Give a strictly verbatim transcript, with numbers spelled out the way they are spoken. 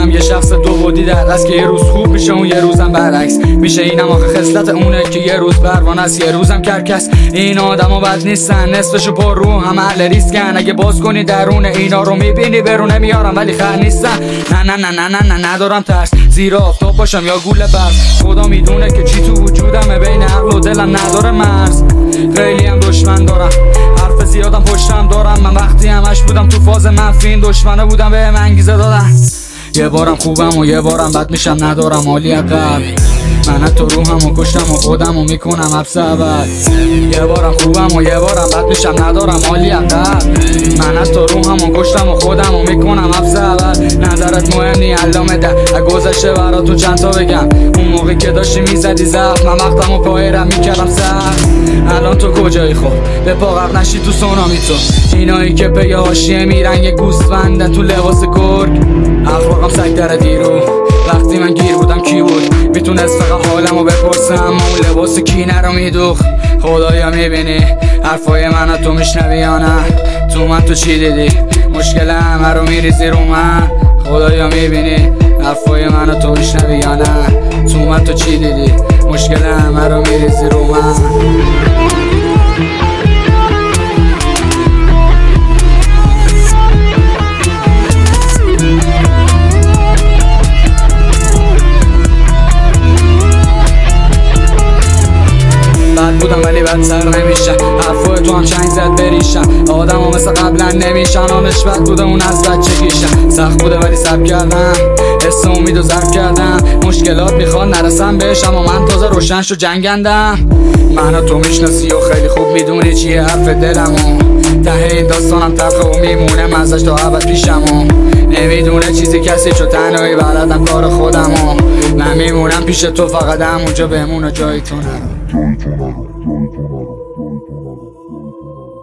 یه شخص دو بودی در دست که یه روز خوب میشه اون یه روزم برعکس میشه. اینم آخه خصلت اونه که یه روز پروانه است یه روزم کرکس. این آدما بد نیستن نصفشو پر رو هم اهل ریسکن. اگه باز کنی درون اینا رو میبینی برونه میارم ولی خر نیستن. نه نه نه نه نه نه ندارم ترس زیرا آفتاب باشم یا گوله برف. خدا میدونه که چی تو وجودمه بین عقل و دلم نداره مرز. خیلی هم دشمن دارم حرف زیادم پشتم دارم. من وقتی همش بودم تو فاز منفی این دشمنه بودم بهم انگیزه دادن. یه بارم خوبم و یه بارم بد میشم ندارم حالی عقب. من تو روحم و کشتم و خودم و میکنم حبس ابد. یه بارم خوبم و یه بارم بد میشم ندارم حالی عقب. من تو روحم و کشتم و خودم و میکنم حبس ابد. نظرت مهم نی علامه ده گذشته برا تو چند تا بگم. اون موقع که داشتی میزدی زخم من وقتم و پایرم میکردم سخت. الان تو کجایی خب به پا غرق نشی تو سونامی تو. اینایی که به حاشیه میرن یه گوسفندن تو لباس گرگ. اخلاقم سگ در دیرو وقتی من گیر بودم کی بود میتونست فقط حالمو بپرسم. اما اون لباس کینه رو میدوخت. خدایا میبینی حرفای من تو میشنوی یا نه؟ تو من تو چی دیدی مشکل همه رو میریزی رو من. خدایا میبینی حرفای من تو میشنوی یا نه؟ تو من تو چی دیدی مشکل همه رو میریزی رو من. بودم ولی بدتر نمیشن. حرفای تو هم چنگ زد بریشن. آدم ها مثل قبلا نمیشن. آنش بد بوده اون از بچگیشن. سخت بوده ولی سب کردم حس امید و ضرب کردم. مشکلات میخوان نرسم بهش اما من تازه روشن شو جنگندم. من تو میشناسی و خیلی خوب میدونی چیه حرف دلمو. ته این داستانم تلخه و میمونه مزش تا ابد پیشمو. نمیدونه چیزی کسی چو تنهایی بلدم کار خودمو. من میمونم پیش تو فقط همونجا بمونه جای تو نرو.